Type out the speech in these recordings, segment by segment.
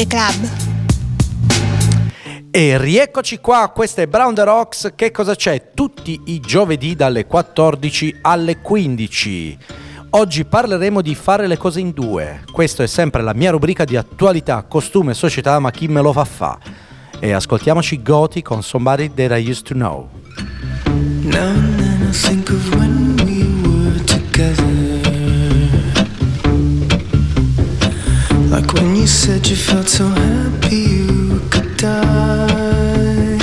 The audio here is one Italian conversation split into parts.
the Club. E rieccoci qua, questa è Brown the Rocks. Che cosa c'è? Tutti i giovedì dalle 14 alle 15. Oggi parleremo di fare le cose in due. Questa è sempre la mia rubrica di attualità, costume e società, ma chi me lo fa? E ascoltiamoci Gotti con Somebody That I Used to Know. Now and then I think of when we were together, like when you said you felt so happy you could die.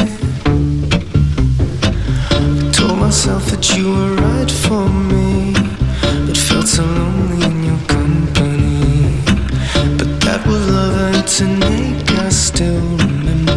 I told myself that you were right for me, but felt so lonely in your company. But that was love and to make us still remember.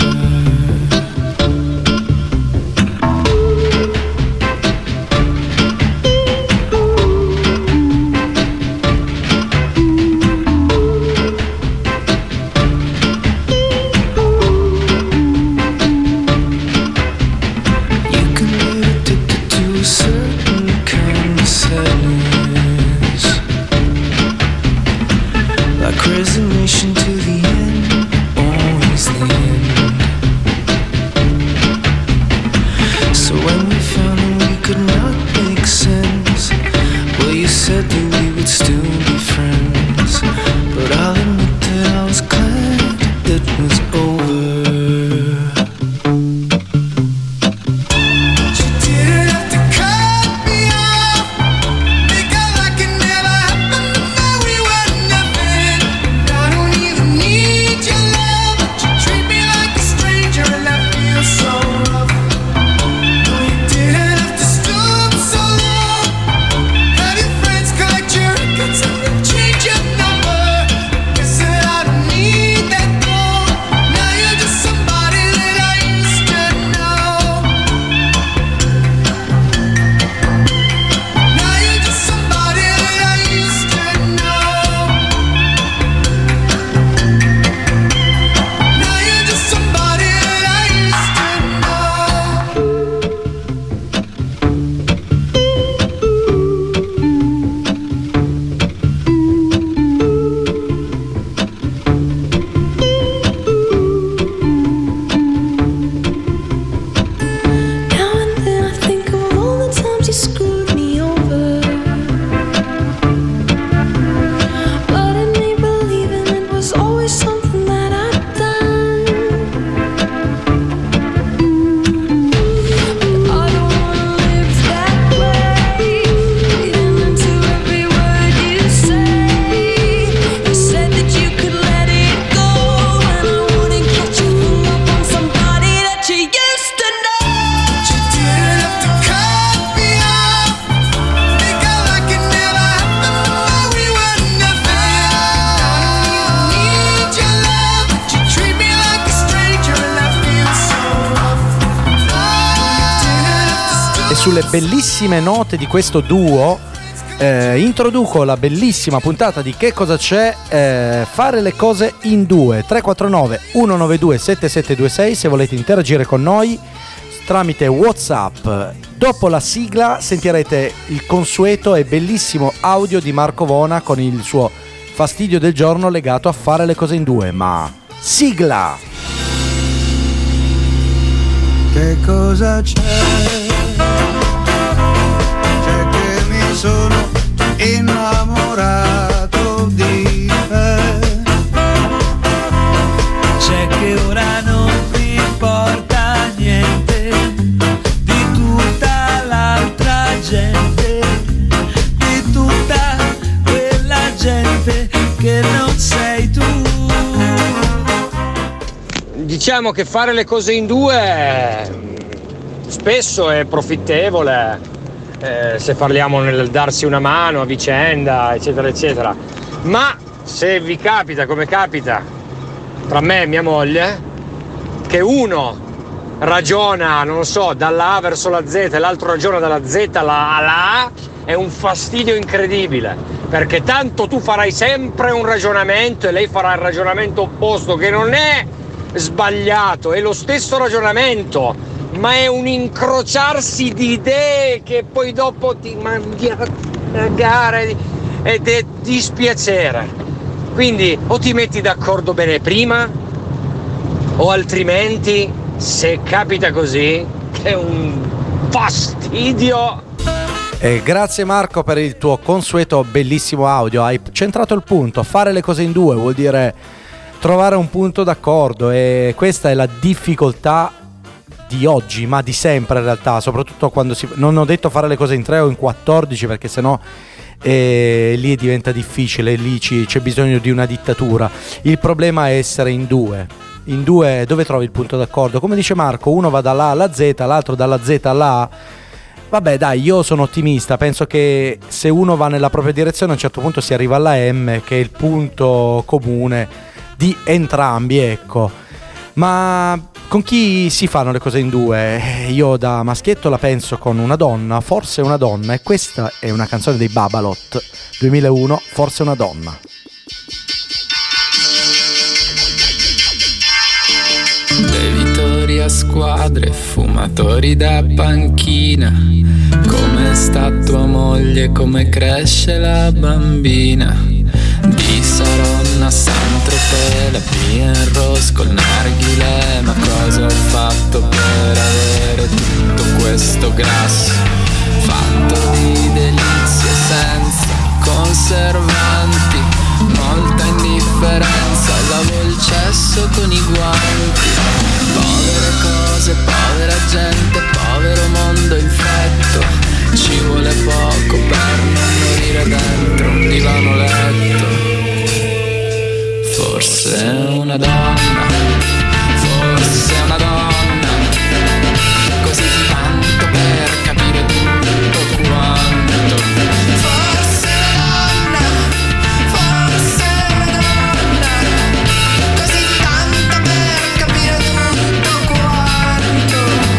Resignation to the end, always the end. So when we found that we could not make sense, well, you said that we would still be friends. But I'll admit that I was glad it was over. Sulle bellissime note di questo duo introduco la bellissima puntata di Che cosa c'è, fare le cose in due. 349 192 7726 se volete interagire con noi tramite WhatsApp. Dopo la sigla sentirete il consueto e bellissimo audio di Marco Vona con il suo fastidio del giorno legato a fare le cose in due. Ma sigla! Che cosa c'è? Sono innamorato di te. C'è che ora non mi importa niente di tutta l'altra gente, di tutta quella gente che non sei tu. Diciamo che fare le cose in due spesso è profittevole. Se parliamo nel darsi una mano a vicenda, eccetera eccetera, ma se vi capita come capita tra me e mia moglie, che uno ragiona, non lo so, dalla A verso la Z e l'altro ragiona dalla Z alla A, è un fastidio incredibile, perché tanto tu farai sempre un ragionamento e lei farà il ragionamento opposto, che non è sbagliato, è lo stesso ragionamento, ma è un incrociarsi di idee che poi dopo ti mandi a cagare ed è dispiacere. Quindi o ti metti d'accordo bene prima, o altrimenti, se capita così, che è un fastidio. Grazie Marco per il tuo consueto bellissimo audio, hai centrato il punto. Fare le cose in due vuol dire trovare un punto d'accordo, e questa è la difficoltà di oggi, ma di sempre in realtà, soprattutto quando non ho detto fare le cose in 3 o in 14, perché sennò lì diventa difficile, lì c'è bisogno di una dittatura. Il problema è essere in due. In due dove trovi il punto d'accordo? Come dice Marco, uno va dalla A alla Z, l'altro dalla Z alla A. Vabbè dai, io sono ottimista, penso che se uno va nella propria direzione a un certo punto si arriva alla M, che è il punto comune di entrambi, ecco. Ma con chi si fanno le cose in due? Io da maschietto la penso con una donna, forse una donna, e questa è una canzone dei Babalot 2001, Forse una donna. Bevitori a squadre, fumatori da panchina. Come sta tua moglie, come cresce la bambina? Di Saronno a Saint-Tropez, la Bien Rose col narghilè. Ma cosa ho fatto per avere tutto questo grasso? Fatto di delizie senza conservanti, molta indifferenza, lavo il cesso con i guanti. Povere cose, povera gente, povero mondo infetto. Ci vuole poco per non morire dentro un divano letto. Forse è una donna, forse è una donna, così tanto per capire tutto quanto. Forse è una donna, forse è una donna, così tanto per capire tutto quanto.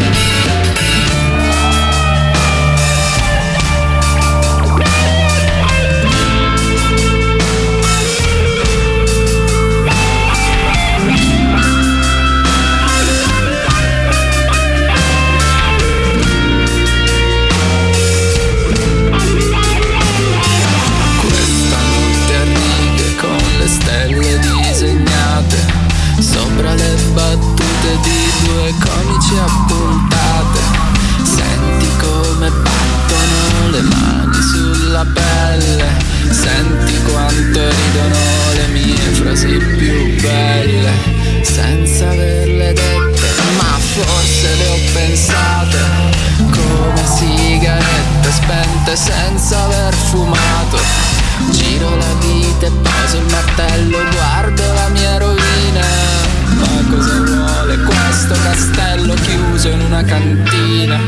Stelle disegnate sopra le battute di due comici appuntate. Senti come battono le mani sulla pelle, senti quanto ridono le mie frasi più belle, senza averle dette, ma forse le ho pensate, come sigarette spente senza aver fumato. Giro la vita e poso il martello, guardo la mia rovina. Ma cosa vuole questo castello chiuso in una cantina?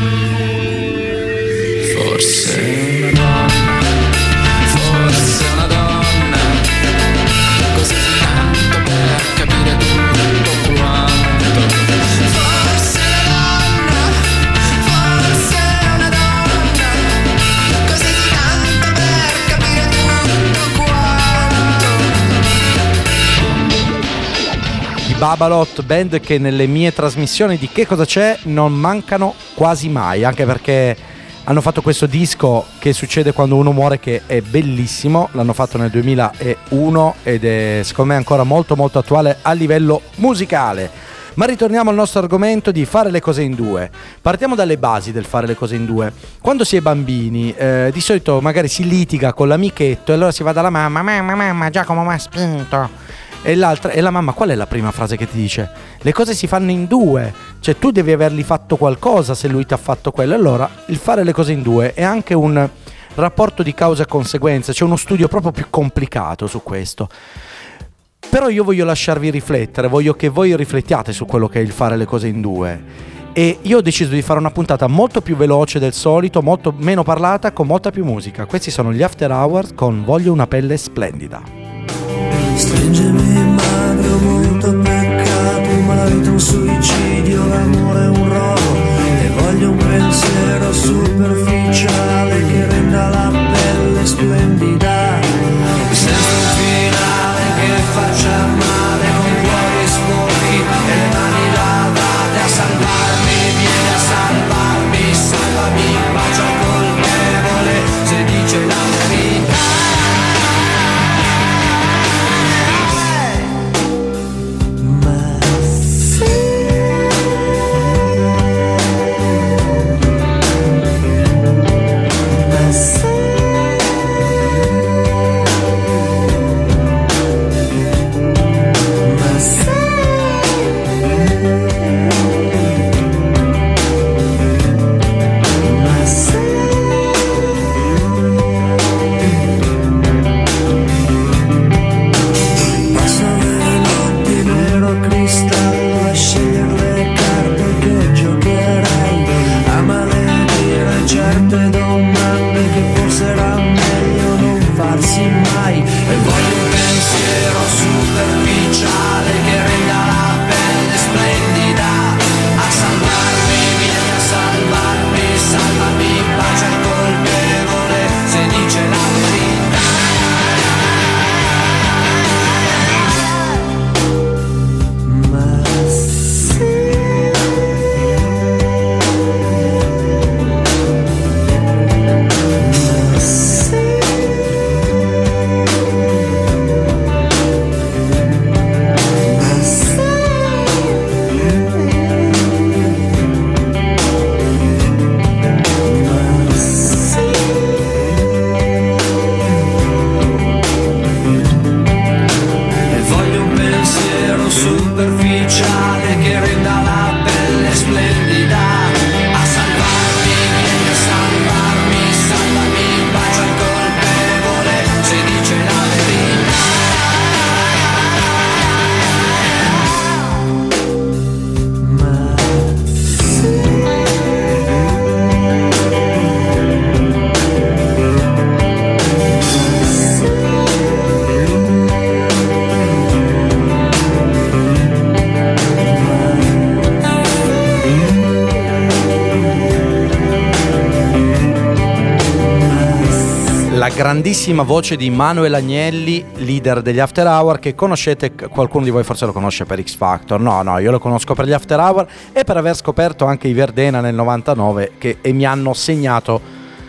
Forse è una donna, forse è una donna, così tanto per capire tutto quanto. Forse è una donna, forse è una donna, così tanto per capire tutto quanto. I Babalot, band che nelle mie trasmissioni di Che cosa c'è non mancano quasi mai, anche perché hanno fatto questo disco Che succede quando uno muore, che è bellissimo. L'hanno fatto nel 2001 ed è secondo me ancora molto molto attuale a livello musicale. Ma ritorniamo al nostro argomento di fare le cose in due. Partiamo dalle basi del fare le cose in due. Quando si è bambini, di solito magari si litiga con l'amichetto e allora si va dalla mamma, Giacomo mi ha spinto. E la mamma, qual è la prima frase che ti dice? Le cose si fanno in due, cioè tu devi avergli fatto qualcosa se lui ti ha fatto quello. Allora il fare le cose in due è anche un rapporto di causa e conseguenza, c'è uno studio proprio più complicato su questo. Però io voglio lasciarvi riflettere, voglio che voi riflettiate su quello che è il fare le cose in due. E io ho deciso di fare una puntata molto più veloce del solito, molto meno parlata, con molta più musica. Questi sono gli After Hours con Voglio una pelle splendida. Stringimi magro, molto peccato, ma la vita è un suicidio, l'amore è un robo, e voglio un pensiero superficiale che renda la pelle splendida, senza un finale che faccia male, con cuori sporchi e le mani lavate a salvarmi, vieni a salvarmi, salvami, bacia colpevole, se dice la verità. la grandissima voce di Manuel Agnelli, leader degli After Hour, che conoscete, qualcuno di voi forse lo conosce per X Factor. No, io lo conosco per gli After Hour e per aver scoperto anche i Verdena nel 99 e mi hanno segnato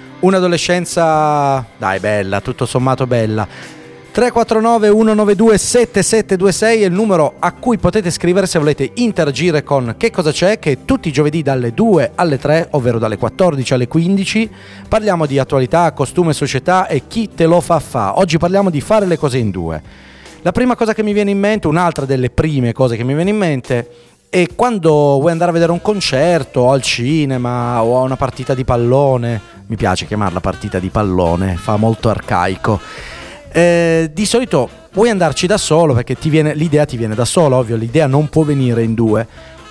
un'adolescenza, dai, bella, tutto sommato bella. 349 192 7726 è il numero a cui potete scrivere se volete interagire con Che cosa c'è, che tutti i giovedì dalle 2 alle 3, ovvero dalle 14 alle 15, parliamo di attualità, costume, società e chi te lo fa. Oggi parliamo di fare le cose in due. La prima cosa che mi viene in mente, un'altra delle prime cose che mi viene in mente, è quando vuoi andare a vedere un concerto o al cinema o a una partita di pallone. Mi piace chiamarla partita di pallone, fa molto arcaico. Di solito vuoi andarci da solo perché l'idea ti viene da solo, ovvio, l'idea non può venire in due.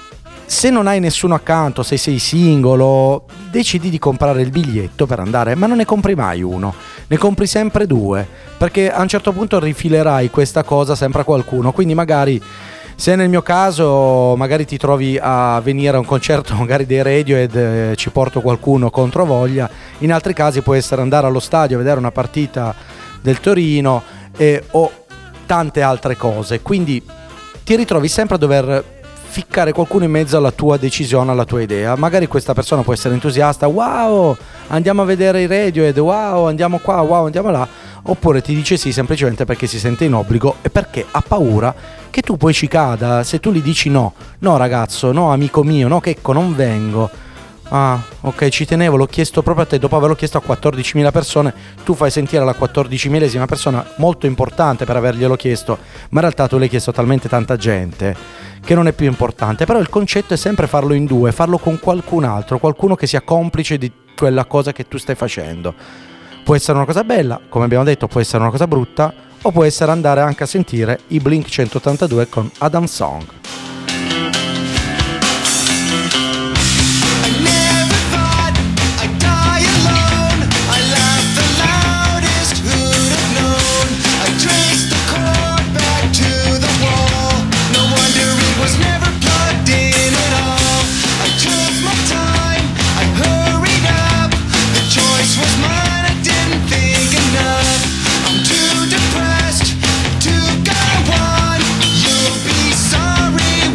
Se non hai nessuno accanto, se sei singolo, decidi di comprare il biglietto per andare, ma non ne compri mai uno, ne compri sempre due, perché a un certo punto rifilerai questa cosa sempre a qualcuno. Quindi magari, se nel mio caso magari ti trovi a venire a un concerto magari dei Radiohead, ci porto qualcuno contro voglia. In altri casi può essere andare allo stadio a vedere una partita del Torino o tante altre cose, quindi ti ritrovi sempre a dover ficcare qualcuno in mezzo alla tua decisione, alla tua idea. Magari questa persona può essere entusiasta, wow, andiamo a vedere i Radiohead, wow, andiamo qua, wow, andiamo là, oppure ti dice sì semplicemente perché si sente in obbligo e perché ha paura che tu poi ci cada se tu gli dici no ragazzo, no amico mio, no Checco, non vengo. Ah, ok, ci tenevo, l'ho chiesto proprio a te, dopo averlo chiesto a 14.000 persone, tu fai sentire alla 14.000esima persona molto importante per averglielo chiesto, ma in realtà tu l'hai chiesto a talmente tanta gente che non è più importante. Però il concetto è sempre farlo in due, farlo con qualcun altro, qualcuno che sia complice di quella cosa che tu stai facendo. Può essere una cosa bella, come abbiamo detto, può essere una cosa brutta, o può essere andare anche a sentire i Blink 182 con Adam Song. Sorry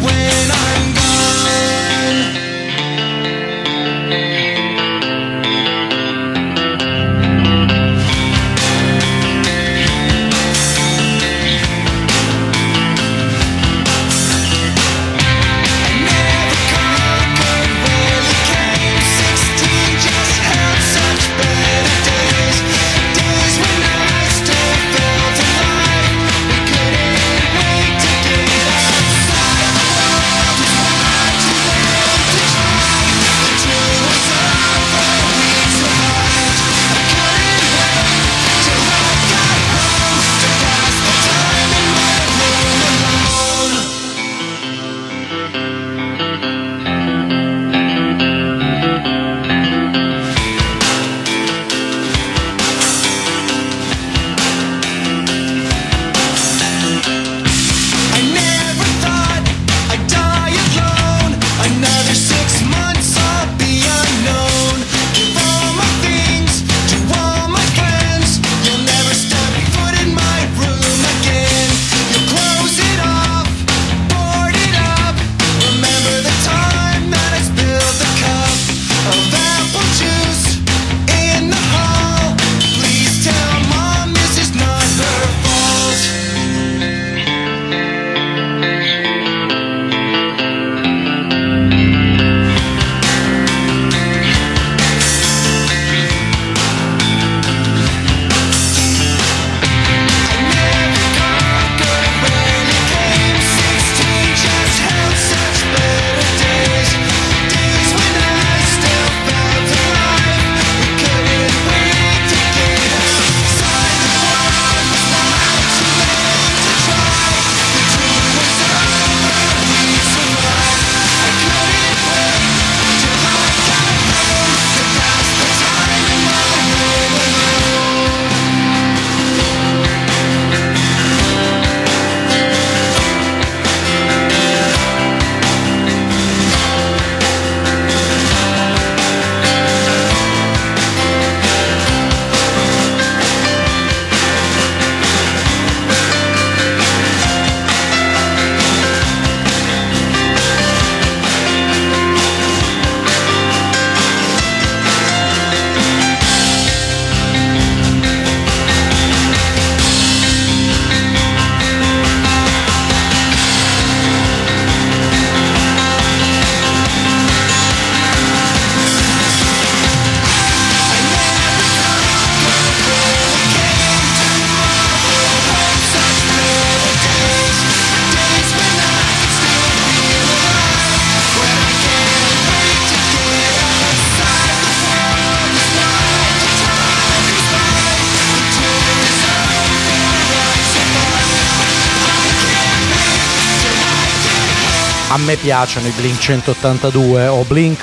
A me piacciono i Blink 182 o Blink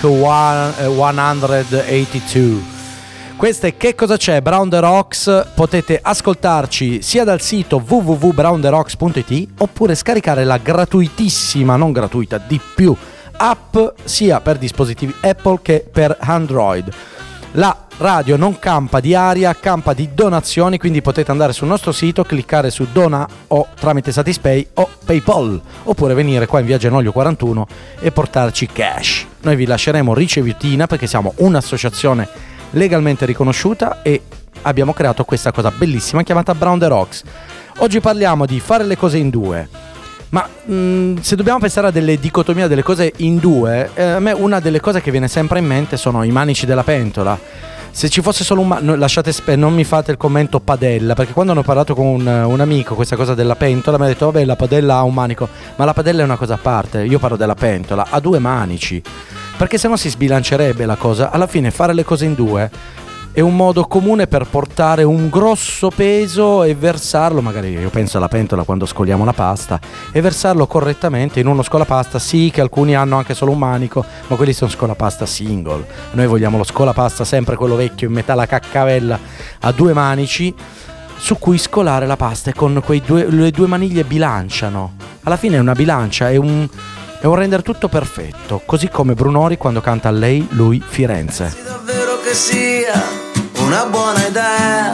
182. Questo è Che cosa c'è? Brown the Rocks. Potete ascoltarci sia dal sito www.browntherocks.it oppure scaricare la gratuitissima, non gratuita, di più, app sia per dispositivi Apple che per Android. La radio non campa di aria, campa di donazioni, quindi potete andare sul nostro sito, cliccare su Dona o tramite Satispay o PayPal, oppure venire qua in via Genoglio 41 e portarci cash. Noi vi lasceremo ricevutina perché siamo un'associazione legalmente riconosciuta e abbiamo creato questa cosa bellissima chiamata Brown the Rocks. Oggi parliamo di fare le cose in due. Ma se dobbiamo pensare a delle dicotomie, delle cose in due, a me una delle cose che viene sempre in mente sono i manici della pentola. Se ci fosse solo non mi fate il commento padella, perché quando ho parlato con un amico questa cosa della pentola mi ha detto vabbè, la padella ha un manico, ma la padella è una cosa a parte. Io parlo della pentola, ha due manici, perché sennò si sbilancerebbe la cosa. Alla fine fare le cose in due è un modo comune per portare un grosso peso e versarlo, magari io penso alla pentola quando scoliamo la pasta, e versarlo correttamente in uno scolapasta. Sì, che alcuni hanno anche solo un manico, ma quelli sono scolapasta single. Noi vogliamo lo scolapasta sempre quello vecchio in metallo caccavella a due manici su cui scolare la pasta, e con le due maniglie bilanciano. Alla fine è una bilancia, è un rendere tutto perfetto, così come Brunori quando canta Lei, Lui, Firenze. Sì, davvero che sia una buona idea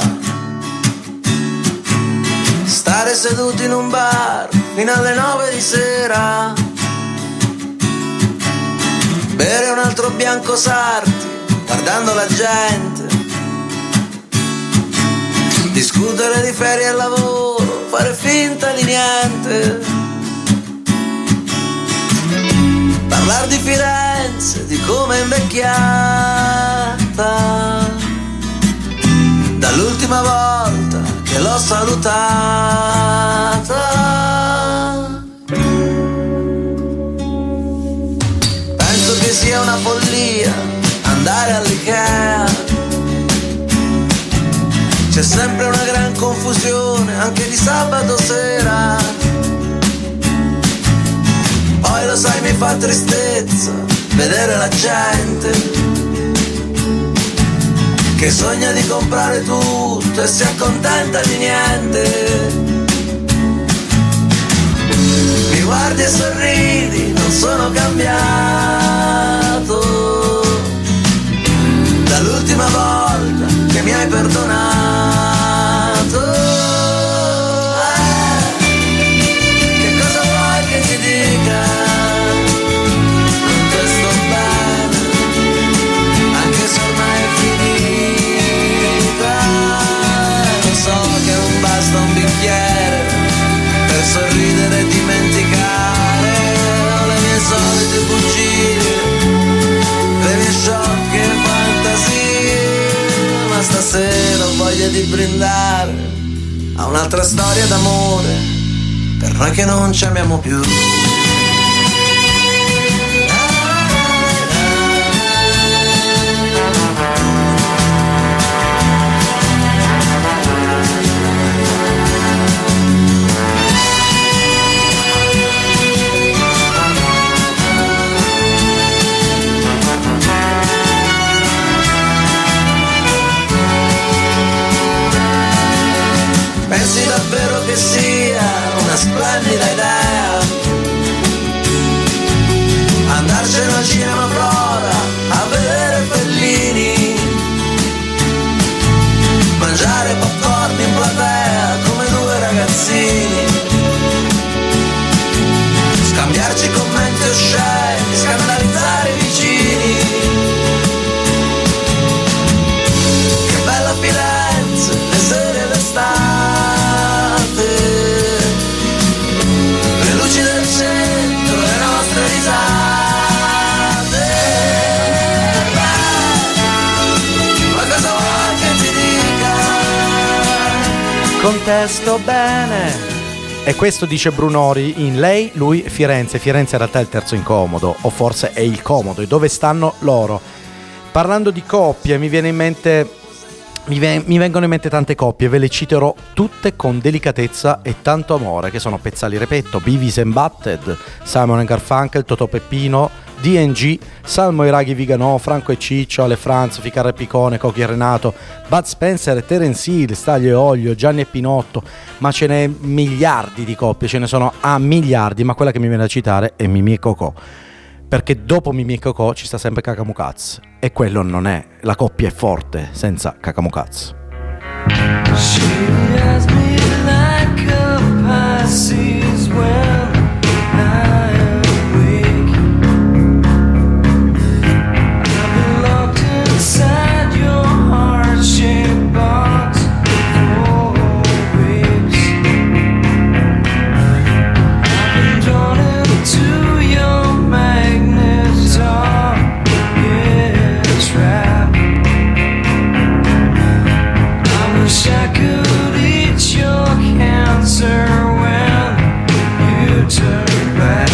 stare seduti in un bar fino alle 9 di sera, bere un altro bianco sarti guardando la gente, discutere di ferie al lavoro, fare finta di niente, parlar di Firenze, di come è invecchiata dall'ultima volta che l'ho salutata. Penso che sia una follia andare all'Ikea, c'è sempre una gran confusione anche di sabato sera. Poi lo sai, mi fa tristezza vedere la gente che sogna di comprare tutto e si accontenta di niente. Mi guardi e sorridi, non sono cambiato dall'ultima volta che mi hai perdonato. Che cosa vuoi che ti dica? Non te sto bene, anche se ormai è finita. Lo so che non basta un bicchiere per sorridere e dimenticare. Ho le mie solite bugie, le mie sciocche fantasie, ma stasera ho voglia di brindare a un'altra storia d'amore per noi che non ci amiamo più. Pensi davvero che sia una splendida idea andarcene al cinema Flora a vedere Fellini, mangiare popcorn in platea come due ragazzini, scambiarci commenti osceni, scandalizzare i vicini. Che bella Firenze, le sere d'estate, le luci del centro, le nostre risate. Ma cosa vuoi che ti dica? Contesto bene. E questo dice Brunori in Lei, Lui, Firenze. Firenze in realtà è il terzo incomodo, o forse è il comodo, e dove stanno loro. Parlando di coppie mi viene in mente mi vengono in mente tante coppie, ve le citerò tutte con delicatezza e tanto amore, che sono Pezzali Repetto, Beavis and Butthead, Simon and Garfunkel, Totò Peppino, D&G, Salmo e Raghi Viganò, Franco e Ciccio, Ale Franz, Ficarra e Picone, Cochi e Renato, Bud Spencer e Terence Hill, Staglio e Olio, Gianni e Pinotto, ma ce n'è miliardi di coppie, ce ne sono a miliardi, ma quella che mi viene da citare è Mimì e Cocò. Perché dopo Mimì e Cocò ci sta sempre Cacamukaz, e quello non è, la coppia è forte senza Cacamukaz. She has me like a Pisces when I am weak. I've been locked inside your heart-shaped box for weeks. I've been drawn into your magnetism, yeah, trap. I wish I could eat your cancer when you turn back.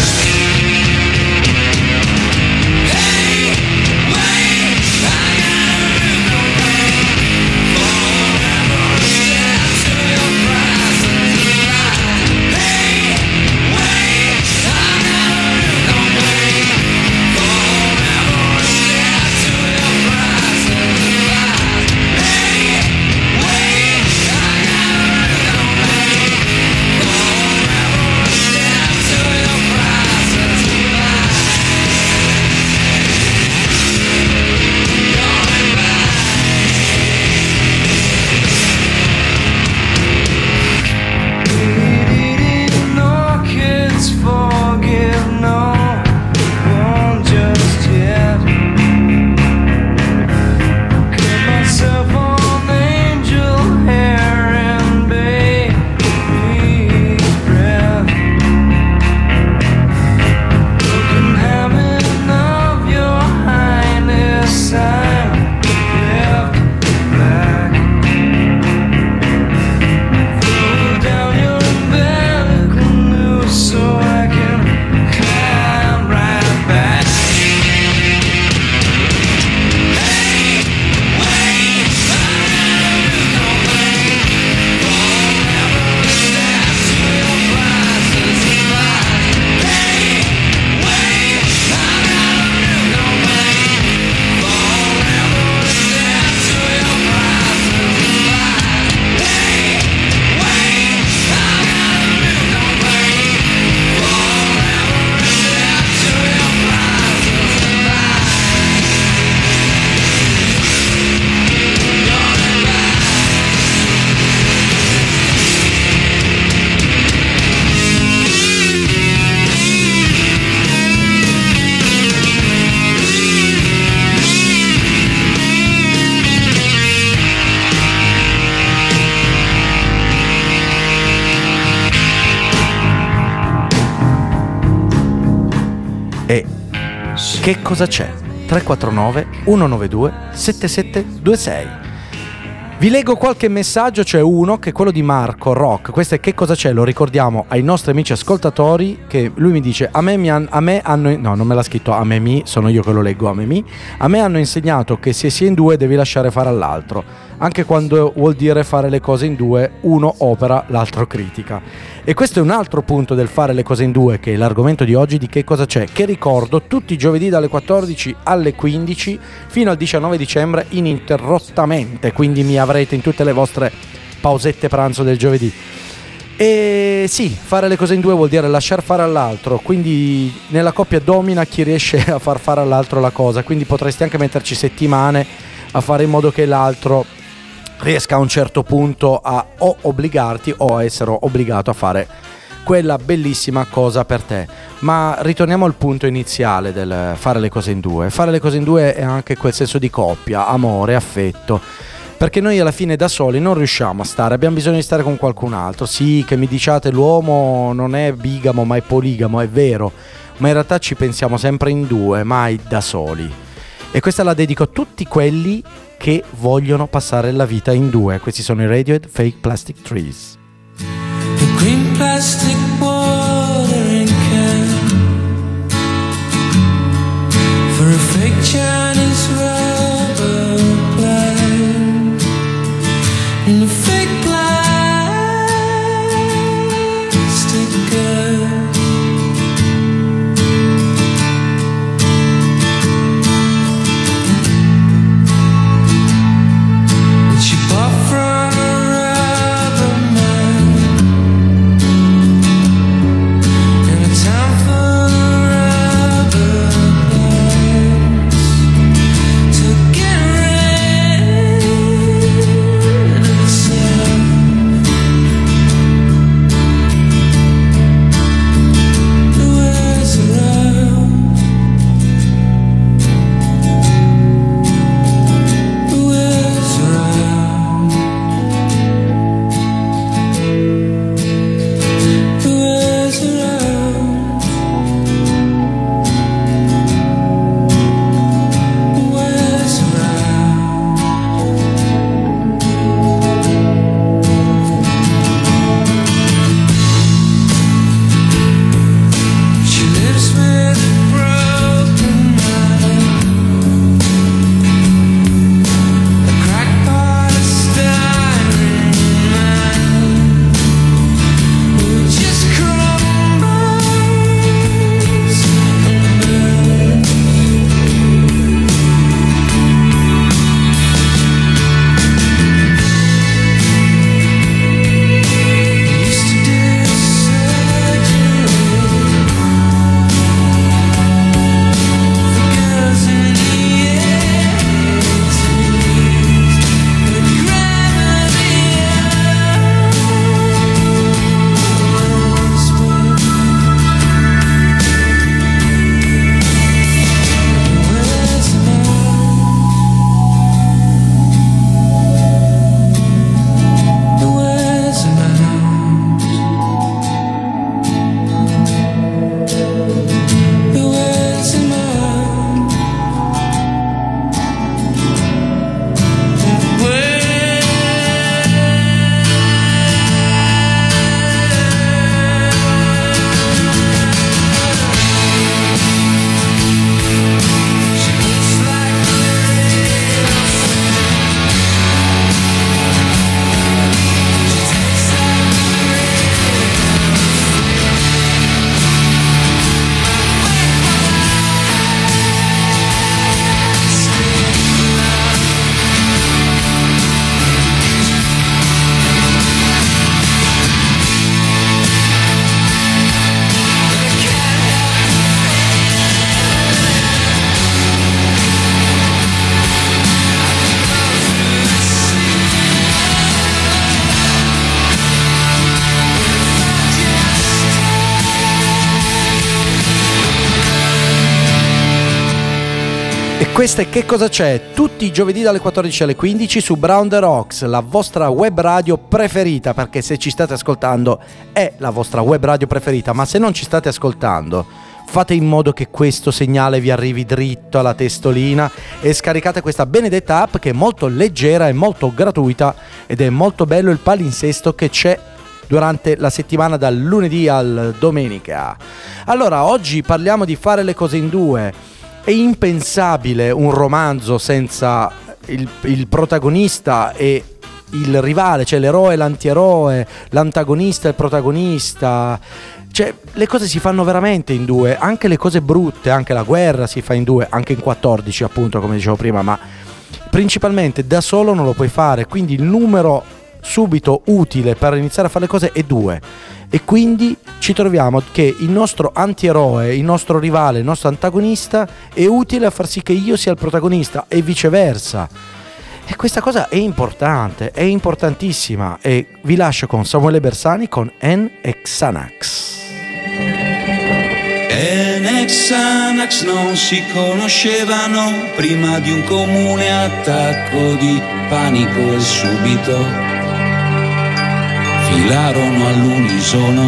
Hey, wait, I gotta move away forever, step to your presence tonight. Hey, wait, I gotta move away forever, step to your presence tonight. Hey, wait, I gotta move away forever, step to your presence tonight. Eating orchids, forgive no one just yet. Cut myself on angel hair and baby's breath. Broken habit of your highness, I'm left back. Throw down your umbilical noose so I can climb right back. Hey, wait, I gotta move away forever, step to your presence tonight. Hey, wait, I gotta move away forever, step to your presence tonight. Hey, wait, I gotta move away forever, step to your presence tonight. E che cosa c'è? 349 192 7726. Vi leggo qualche messaggio, c'è uno che è quello di Marco Rock. Questo è che cosa c'è, lo ricordiamo ai nostri amici ascoltatori, che lui mi dice a me hanno, no, non me l'ha scritto a me, sono io che lo leggo a me hanno insegnato che se si è in due devi lasciare fare all'altro, anche quando vuol dire fare le cose in due, uno opera, l'altro critica. E questo è un altro punto del fare le cose in due, che è l'argomento di oggi di che cosa c'è, che ricordo tutti i giovedì dalle 14 alle 15 fino al 19 dicembre ininterrottamente, quindi mi avrete in tutte le vostre pausette pranzo del giovedì. E sì, fare le cose in due vuol dire lasciar fare all'altro, quindi nella coppia domina chi riesce a far fare all'altro la cosa, quindi potresti anche metterci settimane a fare in modo che l'altro riesca a un certo punto a o obbligarti o a essere obbligato a fare quella bellissima cosa per te. Ma ritorniamo al punto iniziale del fare le cose in due. Fare le cose in due è anche quel senso di coppia, amore, affetto, perché noi alla fine da soli non riusciamo a stare, abbiamo bisogno di stare con qualcun altro. Sì, che mi diciate l'uomo non è bigamo ma è poligamo, è vero, ma in realtà ci pensiamo sempre in due, mai da soli. E questa la dedico a tutti quelli che vogliono passare la vita in due. Questi sono i Radiohead, Fake Plastic Trees. The green plastic watering can for a fake Chinese rubber plant. Questa è Che cosa c'è? Tutti i giovedì dalle 14 alle 15 su Brown the Rocks, la vostra web radio preferita, perché se ci state ascoltando è la vostra web radio preferita, ma se non ci state ascoltando fate in modo che questo segnale vi arrivi dritto alla testolina e scaricate questa benedetta app che è molto leggera e molto gratuita ed è molto bello il palinsesto che c'è durante la settimana dal lunedì al domenica. Allora, oggi parliamo di fare le cose in due. È impensabile un romanzo senza il protagonista e il rivale, cioè l'eroe e l'antieroe, l'antagonista e il protagonista. Cioè, le cose si fanno veramente in due, anche le cose brutte, anche la guerra si fa in due, anche in 14 appunto, come dicevo prima, ma principalmente da solo non lo puoi fare, quindi il numero subito utile per iniziare a fare le cose è 2. E quindi ci troviamo che il nostro antieroe, il nostro rivale, il nostro antagonista è utile a far sì che io sia il protagonista e viceversa. E questa cosa è importante, è importantissima. E vi lascio con Samuele Bersani con En e Xanax. En e Xanax non si conoscevano prima di un comune attacco di panico e subito filarono all'unisono.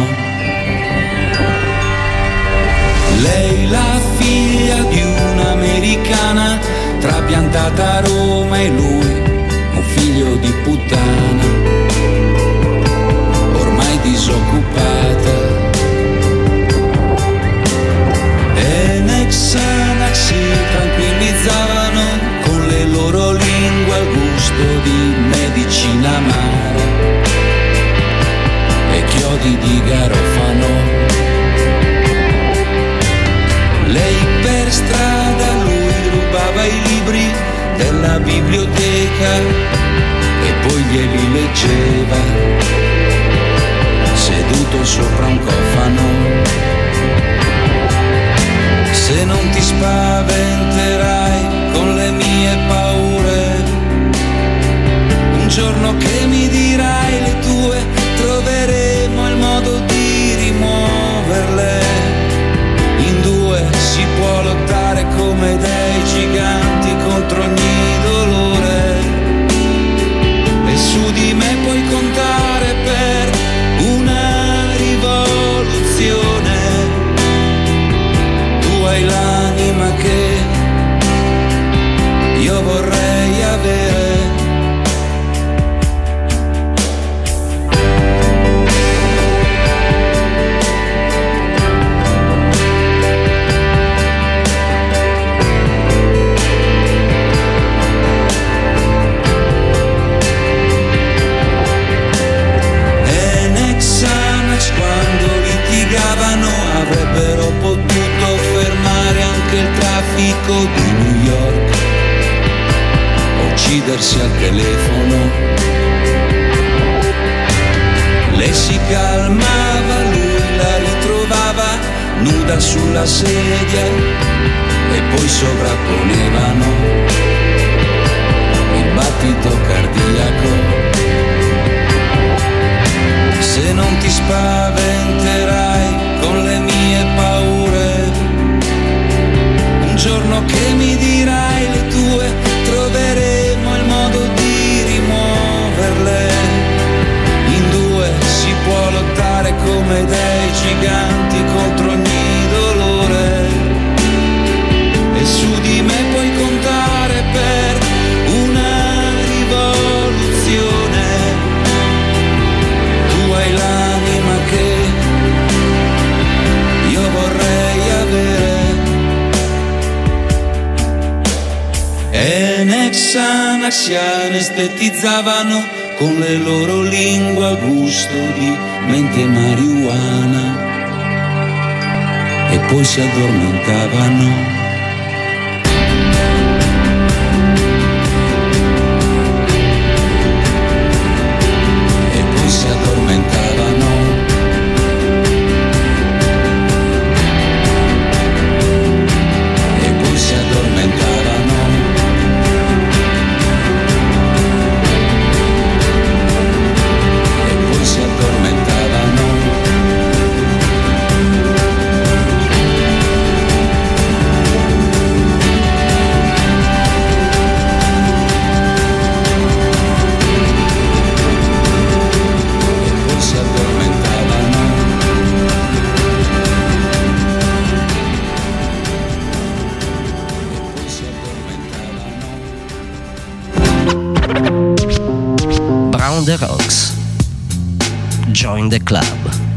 Lei la figlia di un'americana trapiantata a Roma e lui un figlio di puttana ormai disoccupata. E Xanax si tranquillizzavano con le loro lingue al gusto di medicina amara e chiodi di garofano. Lei per strada, lui rubava i libri della biblioteca e poi glieli leggeva seduto sopra un cofano. Se non ti spaventerai con le mie paure, un giorno che mi dirai le tue, troveremo il modo di rimuoverle. In due si può lottare come dei giganti contro ogni dolore, e su di me puoi contare per una rivoluzione. Tu hai l'anima che io vorrei avere. Avrebbero potuto fermare anche il traffico di New York, uccidersi al telefono. Lei si calmava, lui la ritrovava nuda sulla sedia e poi sovrapponevano il battito cardiaco. Se non ti spaventerai con le mie paure, un giorno che mi dirai le tue, troveremo il modo di rimuoverle. In due si può lottare come dei giganti contro ogni dolore, e su di me puoi contare per una rivoluzione. Tu hai l'anima che io vorrei avere. E Xanax si anestetizzavano con le loro lingue al gusto di mente marijuana e poi si addormentavano. the Rocks. Join the club.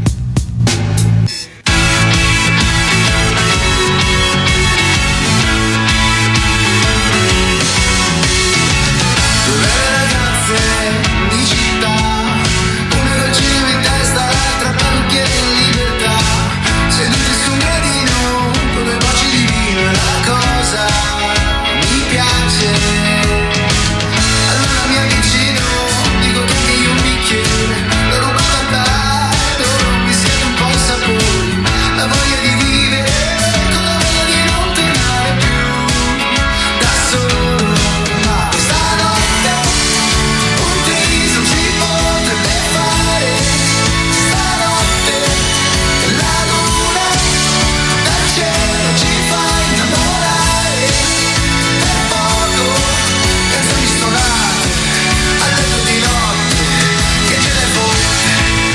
Di città, una col cinema in testa, l'altra parrucchiera in libertà, seduti su un gradino con due baci di vino e la cosa mi piace. Allora mi avvicino, dico che anche io un bicchiere l'ho rubato a tardo, mi sento un po' i sapori, la voglia di vivere con la voglia di non tornare più da solo. Ma stanotte un triso si potrebbe fare, stanotte la luna dal cielo ci fa innamorare, per poco canzoni suonate a letto di notte che ce ne fotte.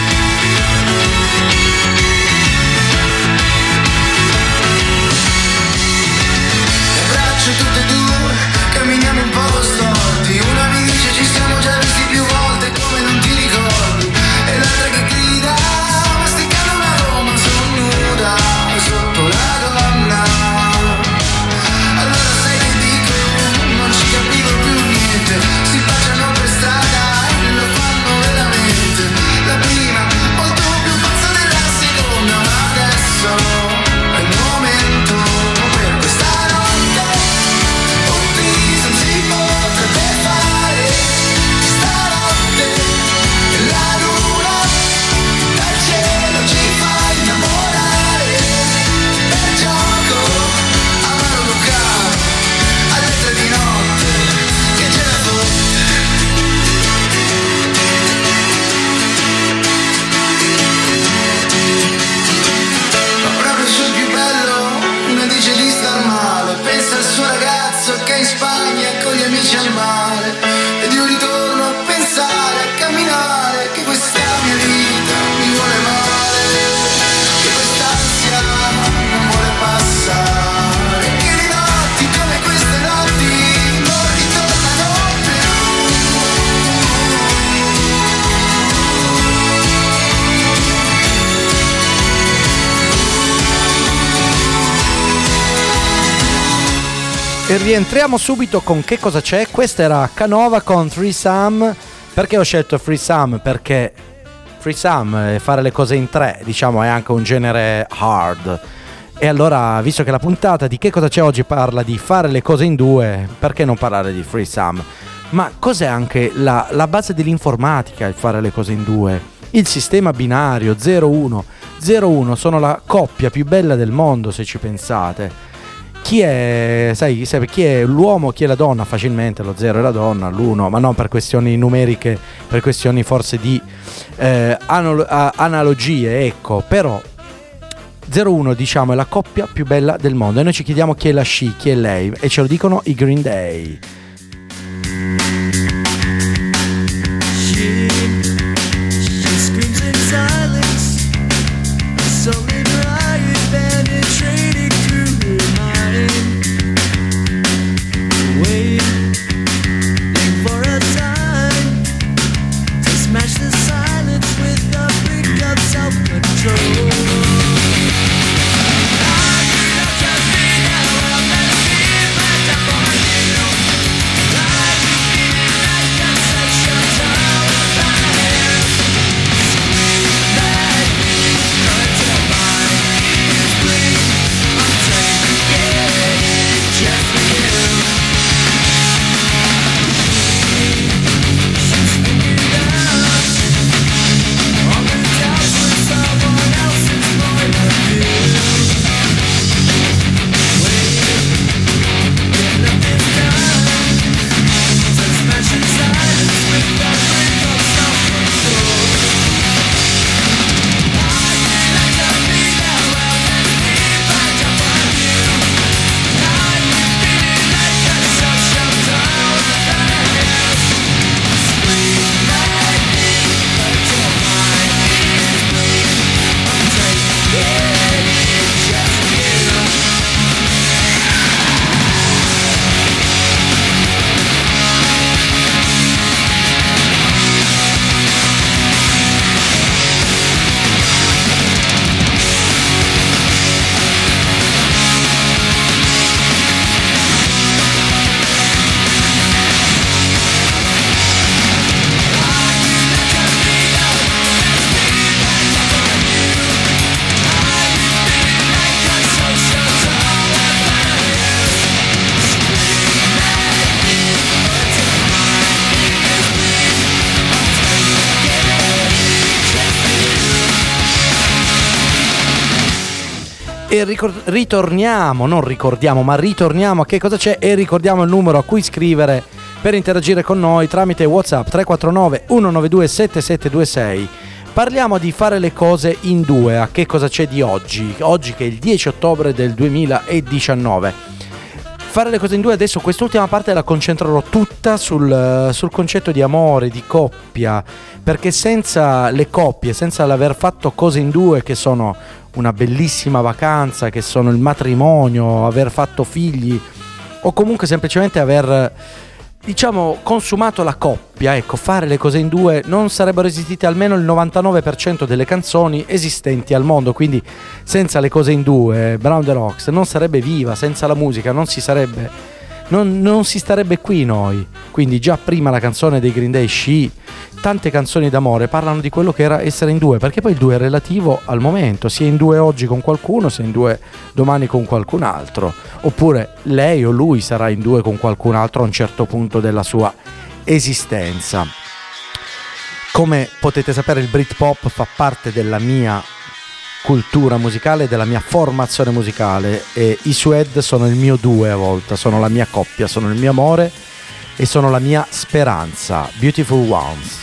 Le braccia tutte e due camminiamo un po' storti, una mi dice ci siamo già visti più volte come non ti ricordi, e l'altra che grida masticando una Roma nuda sotto la donna. Allora sai che dico, non ci capivo più niente, si baciano per strada e lo fanno veramente, la prima molto più pazza della seconda, ma adesso è il momento per questa notte. Un triso si potrebbe fare, stanotte la luna dal cielo ci fa innamorare, per gioco amaro locale alle 3 di notte che ce ne fotte. Ma proprio sul più bello uno dice di star male, pensa al suo ragazzo che è in Spagna con gli amici al mare, ed io ritorno a pensare, a camminare, che questa mia vita mi vuole male, che quest'ansia non vuole passare, che le notti come queste notti non ritornano più. E rientriamo subito con Che cosa c'è? Questa era Canova con Threesome. Perché ho scelto Threesome? Perché Threesome, fare le cose in tre, diciamo, è anche un genere hard. E allora, visto che la puntata di Che cosa c'è oggi parla di fare le cose in due, perché non parlare di Threesome? Ma cos'è anche la base dell'informatica, il fare le cose in due? Il sistema binario 0-1. 0-1 sono la coppia più bella del mondo, se ci pensate. Chi è, sai, chi è l'uomo, chi è la donna? Facilmente lo 0 è la donna, l'1, ma non per questioni numeriche, per questioni forse di analogie, ecco. Però 0-1, diciamo, è la coppia più bella del mondo, e noi ci chiediamo chi è la she, chi è lei, e ce lo dicono i Green Day. Self-control. E ritorniamo a Che cosa c'è, e ricordiamo il numero a cui scrivere per interagire con noi tramite WhatsApp 349 192 7726. Parliamo di fare le cose in due a Che cosa c'è di oggi che è il 10 ottobre del 2019. Fare le cose in due, adesso quest'ultima parte la concentrerò tutta sul concetto di amore, di coppia, perché senza le coppie, senza l'aver fatto cose in due, che sono una bellissima vacanza, che sono il matrimonio, aver fatto figli o comunque semplicemente aver, diciamo, consumato la coppia, ecco, fare le cose in due, non sarebbero esistite almeno il 99% delle canzoni esistenti al mondo. Quindi senza le cose in due Brown the Rocks non sarebbe viva, senza la musica non si starebbe qui noi. Quindi già prima la canzone dei Green Day, She, tante canzoni d'amore parlano di quello che era essere in due, perché poi il due è relativo al momento, si è in due oggi con qualcuno, si è in due domani con qualcun altro, oppure lei o lui sarà in due con qualcun altro a un certo punto della sua esistenza. Come potete sapere, il Britpop fa parte della mia cultura musicale, della mia formazione musicale, e i Suede sono il mio due a volte, sono la mia coppia, sono il mio amore e sono la mia speranza. Beautiful Ones.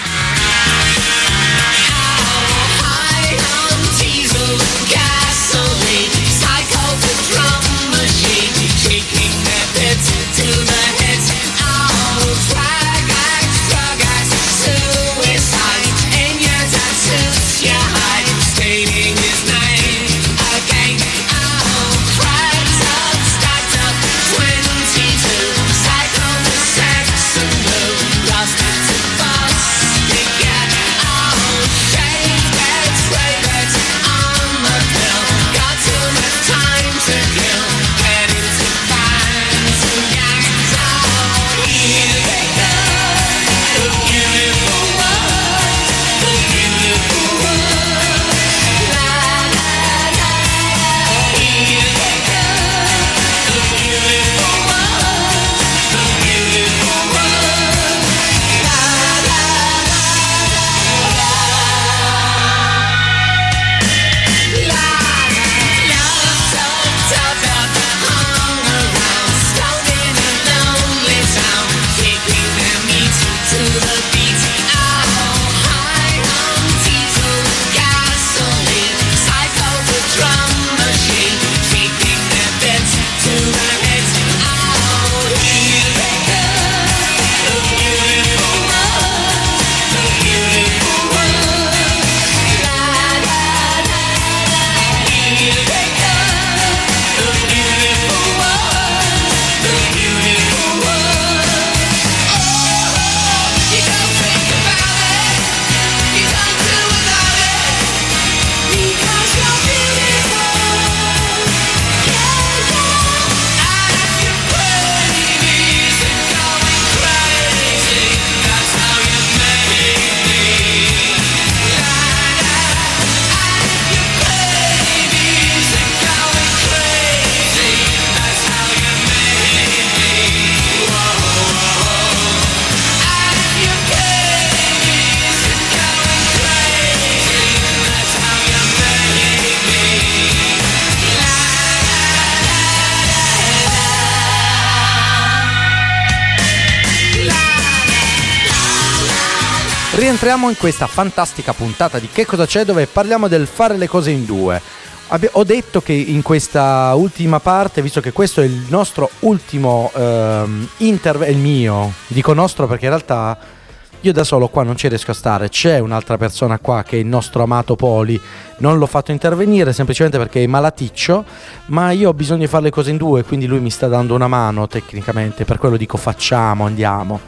Rientriamo in questa fantastica puntata di Che cosa c'è, dove parliamo del fare le cose in due. Ho detto che in questa ultima parte, visto che questo è il nostro ultimo intervento, il mio, dico nostro perché in realtà io da solo qua non ci riesco a stare, c'è un'altra persona qua che è il nostro amato Poli, non l'ho fatto intervenire semplicemente perché è malaticcio, ma io ho bisogno di fare le cose in due, quindi lui mi sta dando una mano tecnicamente, per quello dico facciamo, andiamo.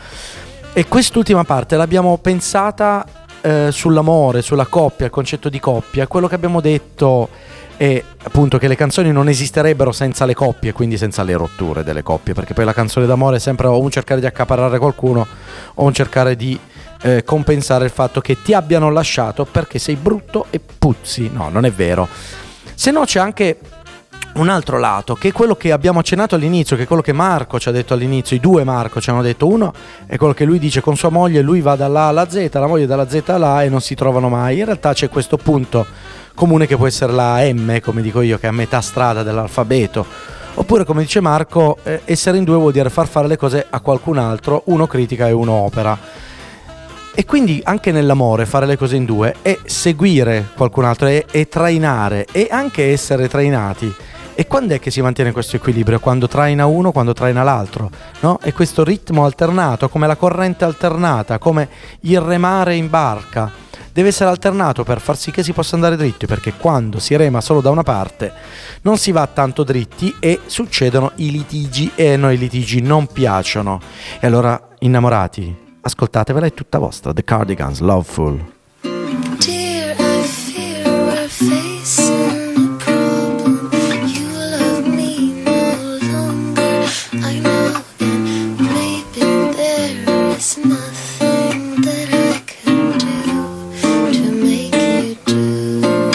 E quest'ultima parte l'abbiamo pensata sull'amore, sulla coppia, il concetto di coppia. Quello che abbiamo detto è appunto che le canzoni non esisterebbero senza le coppie, quindi senza le rotture delle coppie, perché poi la canzone d'amore è sempre o un cercare di accaparrare qualcuno o un cercare di compensare il fatto che ti abbiano lasciato perché sei brutto e puzzi. No, non è vero. Se no c'è anche un altro lato, che è quello che abbiamo accennato all'inizio, che è quello che Marco ci ha detto all'inizio. I due Marco ci hanno detto. Uno è quello che lui dice con sua moglie, lui va dall'A alla Z, la moglie dalla Z alla A e non si trovano mai. In realtà c'è questo punto comune che può essere la M, come dico io, che è a metà strada dell'alfabeto. Oppure, come dice Marco, essere in due vuol dire far fare le cose a qualcun altro, uno critica e uno opera. E quindi anche nell'amore fare le cose in due è seguire qualcun altro, è trainare, e anche essere trainati. E quando è che si mantiene questo equilibrio? Quando traina uno, quando traina l'altro, no? È questo ritmo alternato, come la corrente alternata, come il remare in barca. Deve essere alternato per far sì che si possa andare dritti, perché quando si rema solo da una parte non si va tanto dritti e succedono i litigi, e a noi i litigi non piacciono. E allora, innamorati, ascoltatevela, è tutta vostra. The Cardigans, Loveful. Dear, I fear we're facing a problem. You love me no longer, I know, and maybe there is nothing that I can do to make you do.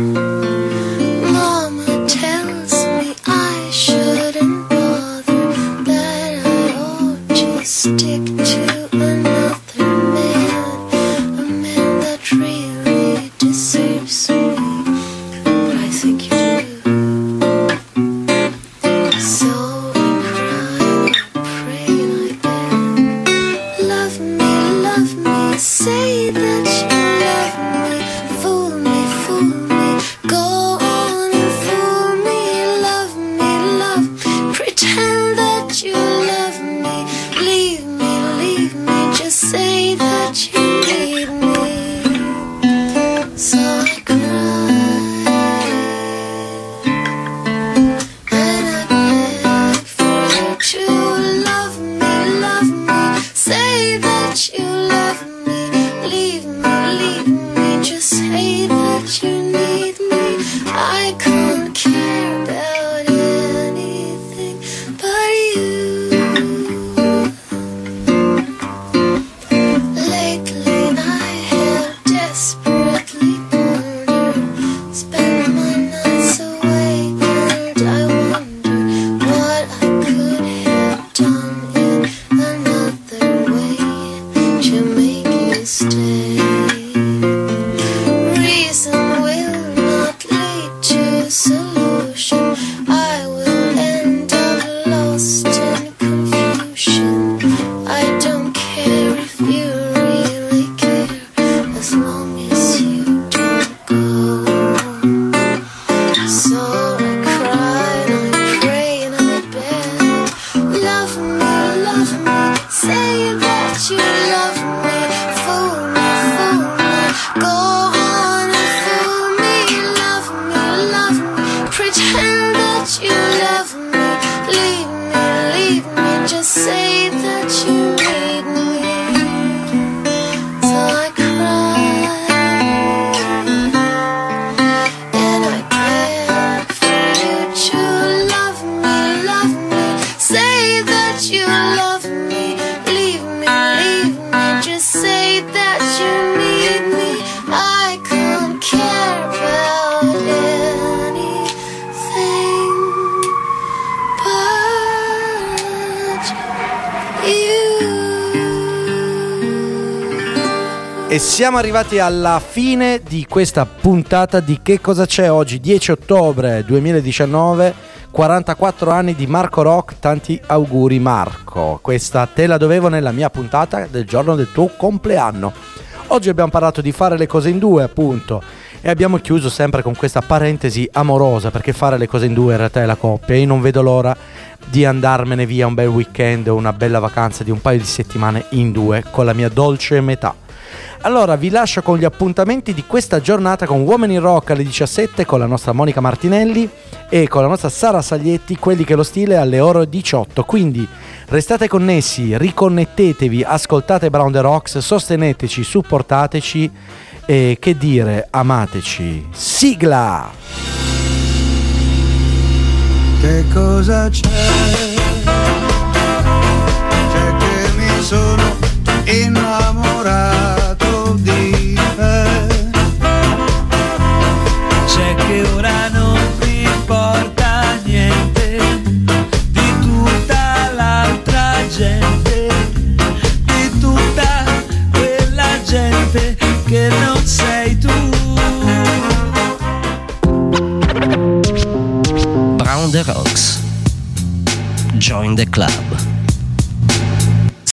Mama tells me I shouldn't bother, that I ought to stick to another man, a man that really deserves me, but I think you do. So I cry, I pray, and I beg, love me, say that you love me, fool me, go on and fool me, love, pretend that you love me, leave me, just say that you need me. So I cry, and I beg for you to love me, say that you love me, leave me, just say that you need me. I can't care about anything but you. Lately I have desperately pondered, spent my nights awake, and I wonder what I could have done in another way to make you stay. Reason will not lead to solution, I will end up lost in confusion. I don't care if you really care, as long as you don't go. So I cry and I pray and I beg, love me, say that you love me, fool me, go on and fool me, love me, pretend that you love me, leave me, just say that you need me. So I cry, and I beg for you to love me, say that you love me, leave me, just say that you need me. I can't care about anything but you. E siamo arrivati alla fine di questa puntata di Che cosa c'è oggi, 10 ottobre 2019, 44 anni di Marco Rock. Tanti auguri Marco, questa te la dovevo nella mia puntata del giorno del tuo compleanno. Oggi abbiamo parlato di fare le cose in due, appunto, e abbiamo chiuso sempre con questa parentesi amorosa, perché fare le cose in due in realtà è la coppia, e io non vedo l'ora di andarmene via un bel weekend o una bella vacanza di un paio di settimane in due con la mia dolce metà. Allora vi lascio con gli appuntamenti di questa giornata con Women in Rock alle 17 con la nostra Monica Martinelli e con la nostra Sara Saglietti, quelli che lo stile alle ore 18. Quindi restate connessi, riconnettetevi, ascoltate Brown the Rocks, sosteneteci, supportateci e che dire, amateci. Sigla! Che cosa c'è? C'è che mi sono innamorato di te. C'è che ora non mi importa Around the Rocks. Join the Club.